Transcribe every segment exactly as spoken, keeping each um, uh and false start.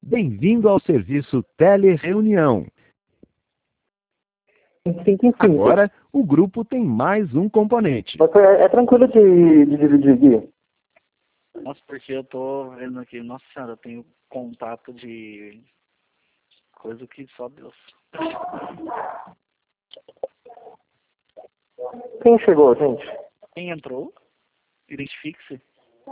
Bem-vindo ao serviço Telereunião. Cinco em cinco. Agora, o grupo tem mais um componente. Mas é, é tranquilo de, de dividir, Gui. Nossa, porque eu tô vendo aqui, nossa senhora, eu tenho contato de coisa que só Deus. Quem chegou, gente? Quem entrou? Identifique-se.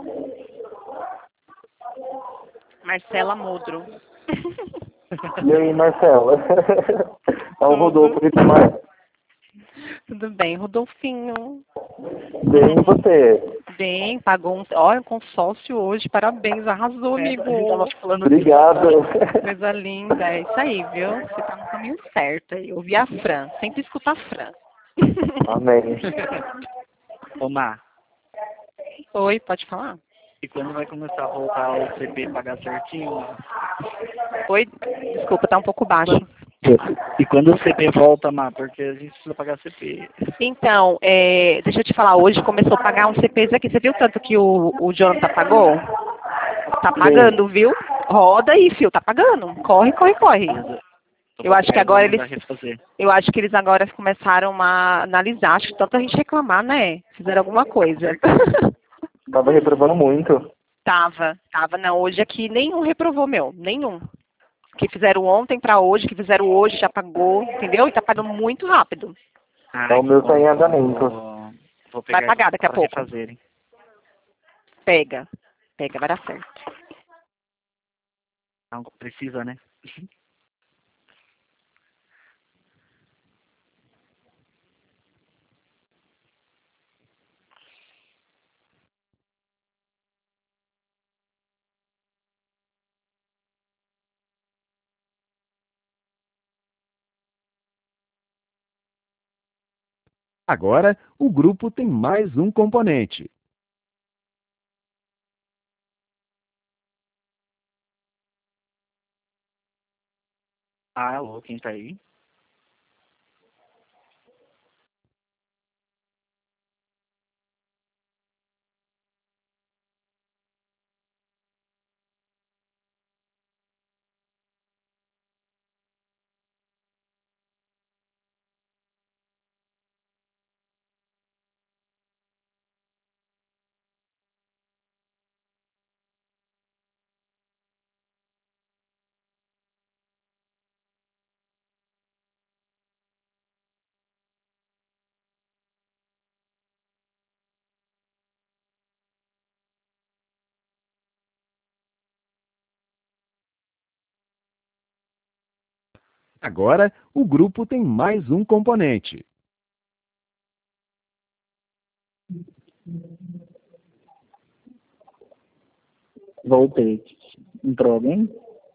Marcela Modro. E aí, Marcela? É o Rodolfo que te mais. Tudo bem, Rodolfinho. Bem, e você? Bem, pagou um, olha, um consórcio hoje, parabéns, arrasou, amigo. A gente tava te falando Obrigado. Coisa linda, é isso aí, viu? Você tá no caminho certo aí. Ouvir a Fran, sempre escuta a Fran. Amém. Ô, Má, Oi, pode falar? e quando vai começar a voltar o C P pagar certinho, Má? Oi, desculpa, tá um pouco baixo. E quando o C P volta, Má? Porque a gente precisa pagar C P. Então, é, deixa eu te falar, hoje começou a pagar uns C Ps aqui. Você viu tanto que o, o Jonathan pagou? Tá pagando, viu? Roda aí, fio, tá pagando. Corre, corre, corre. Eu acho que agora eles, eu acho que eles agora começaram a analisar, acho que tanta gente reclamar, né? Fizeram alguma coisa. Tava reprovando muito. Tava, tava, não, hoje aqui nenhum reprovou, meu, nenhum. Que fizeram ontem pra hoje, que fizeram hoje, já pagou, entendeu? E tá pagando muito rápido. Ah, É, o meu tá em andamento. Vou, vou pegar Vai pagar daqui a pra pouco. refazerem. Pega, pega, vai dar certo. Não, precisa, né? Agora, o grupo tem mais um componente. Ah, alô, quem tá aí? Agora, o grupo tem mais um componente. Voltei. Entrou alguém?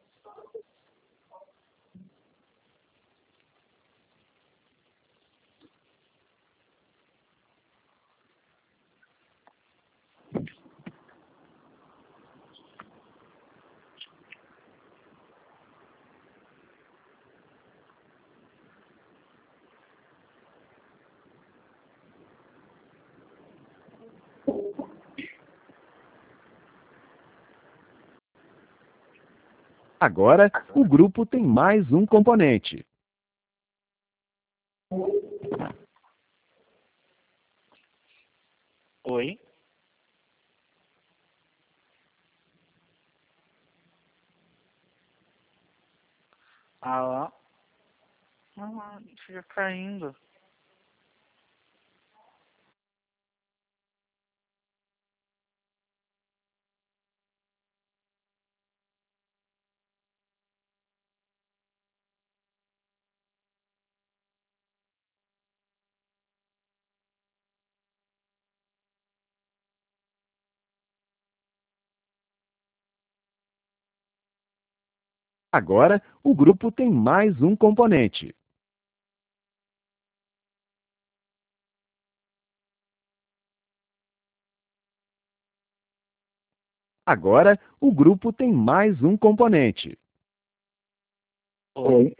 Agora, o grupo tem mais um componente. Oi? Ah, ah, fica caindo. Agora, o grupo tem mais um componente. Agora, o grupo tem mais um componente. Oi?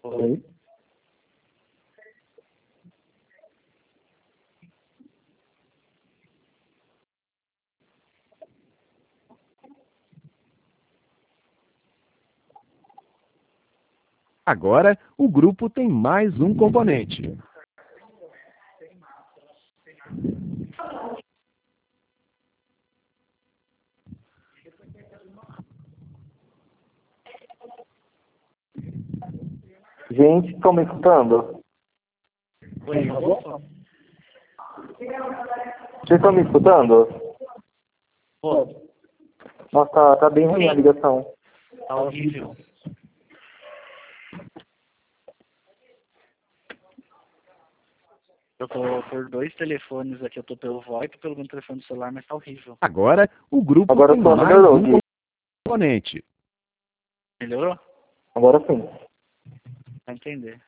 Oi? Agora, o grupo tem mais um componente. Gente, estão me escutando? Oi, Rodolfo? Vocês estão me escutando? Pô, Nossa, tá, tá bem ruim a ligação. tá horrível. Eu tô por dois telefones aqui, eu tô pelo VoIP e pelo meu telefone celular, mas tá horrível. Agora, o grupo Agora tem só mais melhorou, um Gui. componente. Melhorou? Agora sim. Pra entender.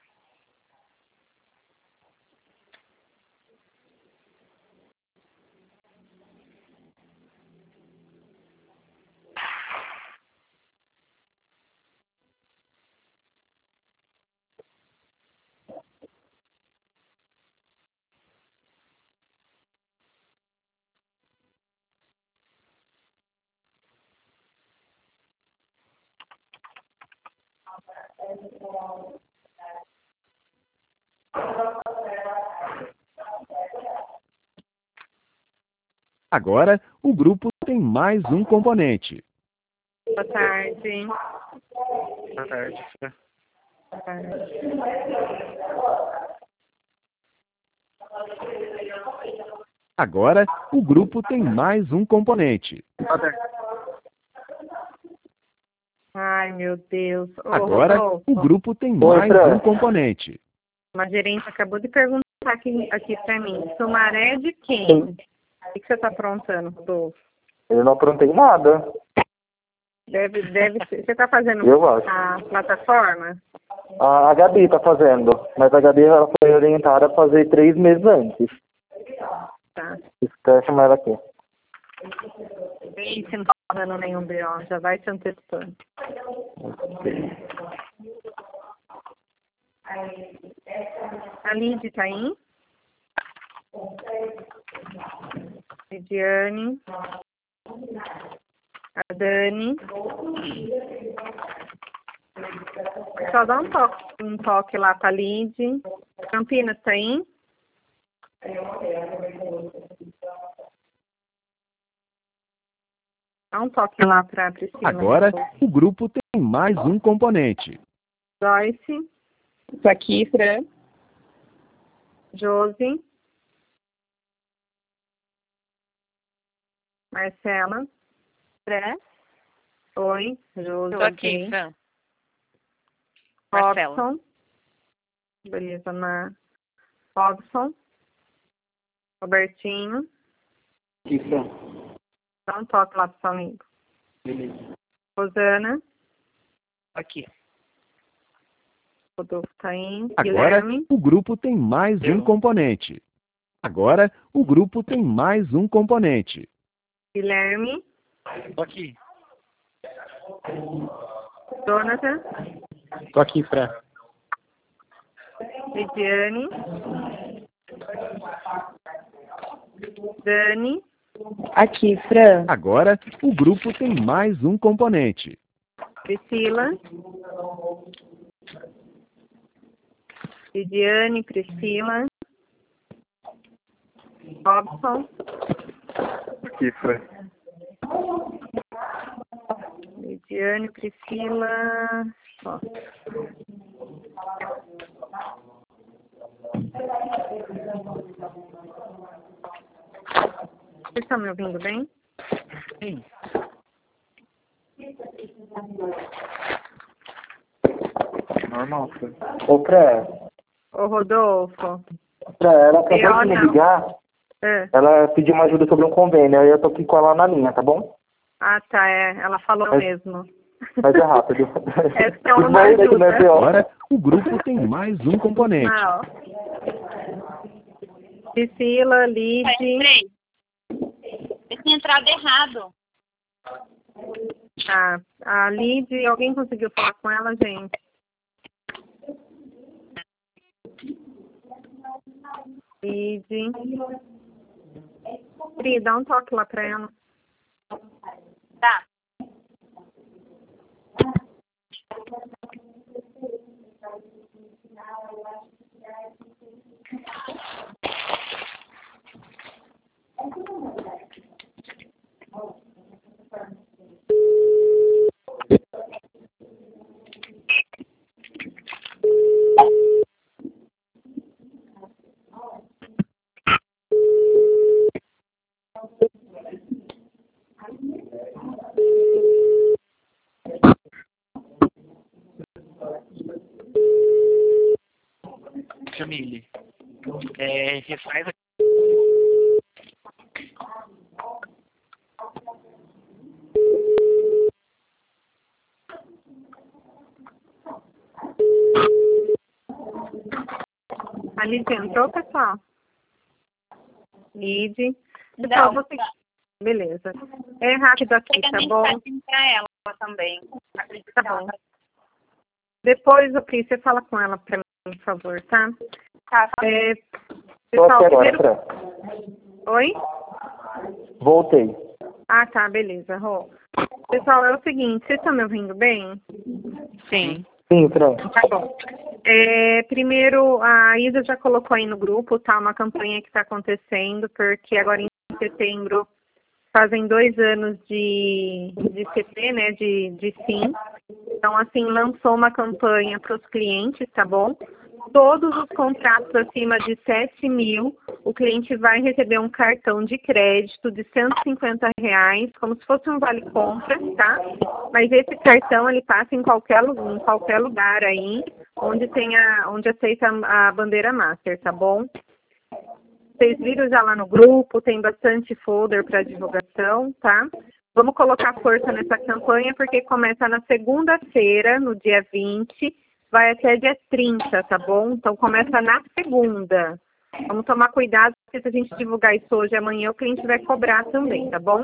Agora, o grupo tem mais um componente. Boa tarde. Boa tarde, Fê. Boa tarde. Agora, o grupo tem mais um componente. Ai, meu Deus. Ô, Agora, Rodolfo, o grupo tem Oi, mais Fran. um componente. uma gerente acabou de perguntar aqui, aqui pra mim. Sumaré de quem? Sim. O que que você tá aprontando, Rodolfo? Eu não aprontei nada. Deve, deve ser. Você tá fazendo Eu acho. a plataforma? A, a Gabi tá fazendo, mas a Gabi ela foi orientada a fazer três meses antes. Tá. Espera chamar ela aqui. Ih, você não tá dando nenhum B O, já vai se antecipando. A Lid tá aí? Lidiane. A Dani. Só dá um toque, um toque lá pra Lid. Campinas tá aí? Dá um toque lá pra Priscila. Agora, o grupo tem mais um componente. Joyce. Tô aqui, Fran. Josi. Marcela. Fran. Oi, Josi. Tô aqui, Fran. Marcela. Robson. Beleza, na Robson. Robertinho. Isso. Dá um toque lá pro seu amigo. Beleza. Rosana. Aqui. Rodolfo tá aí. Agora, Guilherme. o grupo tem mais um componente. Agora, o grupo tem mais um componente. Guilherme. Tô aqui. Jonathan. Tô aqui, Fran. Lidiane. Dani. Aqui, Fran. Agora, o grupo tem mais um componente. Priscila. Lidiane, Priscila. Robson. Aqui, Fran. Lidiane, Priscila. Ó. Vocês estão me ouvindo bem? Sim. Normal, Fran. Ô, Fran. Ô, Rodolfo. Fran, ela acabou Eu de me não. ligar. É. Ela pediu uma ajuda sobre um convênio. Aí eu tô aqui com ela na linha, tá bom? Ah, tá, é. Ela falou Mas- mesmo. Mas é rápido. É só uma Os mais daqui não é ajuda. pior. Agora, o grupo tem mais um componente. Ah, ó. Priscila, Lid. Entrei. Eu tinha entrado errado. Ah, a Lid, alguém conseguiu falar com ela, gente? Lid. Pri, dá um toque lá pra ela. Tá. Jamile, é, refaz a... A Lid entrou, pessoal? Lid. Não, Pessoal, você... Beleza. É rápido aqui, Chega tá a bom? mensagem pra ela também. Acredito Tá que ela bom. vai- Depois, o Pri, você fala com ela pra mim, por favor, tá? Tá, tá. É, Tô pessoal, aqui agora, primeiro... Fran. Oi? Voltei. Ah, tá, beleza, Rô. Pessoal, é o seguinte, vocês estão me ouvindo bem? Sim. Sim, Fran. Tá bom. É, primeiro, a Isa já colocou aí no grupo, tá? Uma campanha que está acontecendo, porque agora em setembro fazem dois anos de, de C P, né? De, de SIM. Então, assim, lançou uma campanha para os clientes, tá bom? Todos os contratos acima de sete mil, o cliente vai receber um cartão de crédito de cento e cinquenta reais, como se fosse um vale-compra, tá? Mas esse cartão, ele passa em qualquer, lu- em qualquer lugar aí, onde, tenha, onde aceita a bandeira Master, tá bom? Vocês viram já lá no grupo, tem bastante folder para divulgação, tá? Vamos colocar força nessa campanha, porque começa na segunda-feira, no dia vinte, vai até dia trinta, tá bom? Então começa na segunda. Vamos tomar cuidado, porque se a gente divulgar isso hoje e amanhã, o cliente vai cobrar também, tá bom?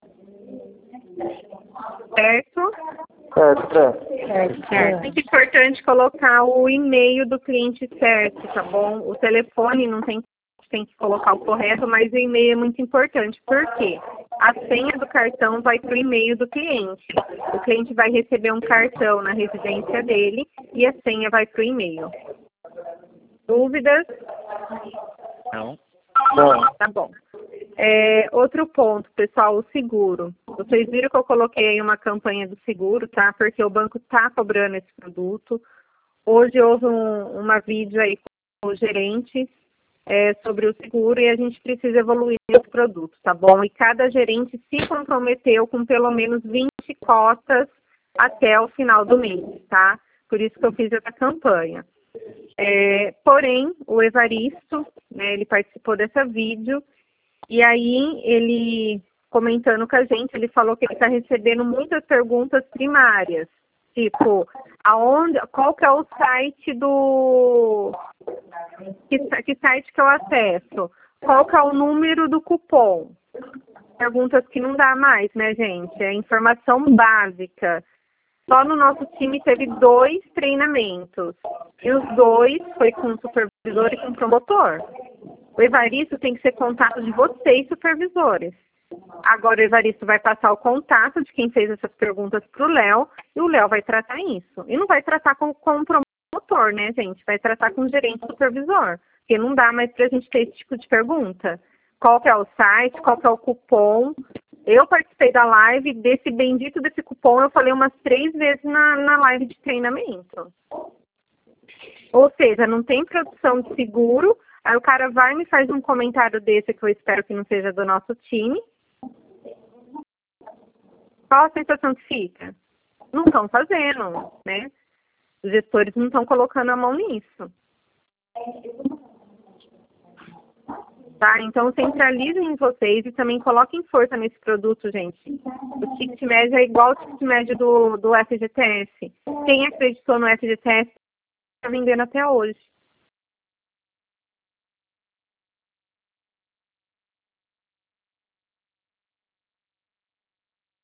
Certo? Certo, Fran. É muito importante colocar o e-mail do cliente certo, tá bom? O telefone não tem, tem que colocar o correto, mas o e-mail é muito importante. Por quê? A senha do cartão vai para o e-mail do cliente. O cliente vai receber um cartão na residência dele e a senha vai para o e-mail. Dúvidas? Não. Não. Tá bom. É, outro ponto, pessoal, o seguro. Vocês viram que eu coloquei aí uma campanha do seguro, tá? Porque o banco tá cobrando esse produto. Hoje houve um, uma vídeo aí com o gerente é, sobre o seguro e a gente precisa evoluir esse produto, tá bom? E cada gerente se comprometeu com pelo menos vinte cotas até o final do mês, tá? Por isso que eu fiz essa campanha. É, porém, o Evaristo, né, ele participou dessa vídeo e aí ele, comentando com a gente, ele falou que ele está recebendo muitas perguntas primárias, tipo, aonde, qual que é o site do... Que, que site que eu acesso? Qual que é o número do cupom? Perguntas que não dá mais, né, gente? É informação básica. Só no nosso time teve dois treinamentos. E os dois foi com o supervisor e com o promotor. O Evaristo tem que ser contato de vocês, supervisores. Agora o Evaristo vai passar o contato de quem fez essas perguntas para o Léo e o Léo vai tratar isso. E não vai tratar com, com o promotor, né, gente? Vai tratar com o gerente supervisor. Porque não dá mais para a gente ter esse tipo de pergunta. Qual que é o site, qual que é o cupom? Eu participei da live, desse bendito desse cupom, eu falei umas três vezes na, na live de treinamento. Ou seja, não tem produção de seguro, aí o cara vai e me faz um comentário desse, que eu espero que não seja do nosso time. Qual a sensação que fica? Não estão fazendo, né? Os gestores não estão colocando a mão nisso. Tá? Então, centralizem vocês e também coloquem força nesse produto, gente. O ticket médio é igual ao ticket médio do, do F G T S. Quem acreditou no F G T S está vendendo até hoje.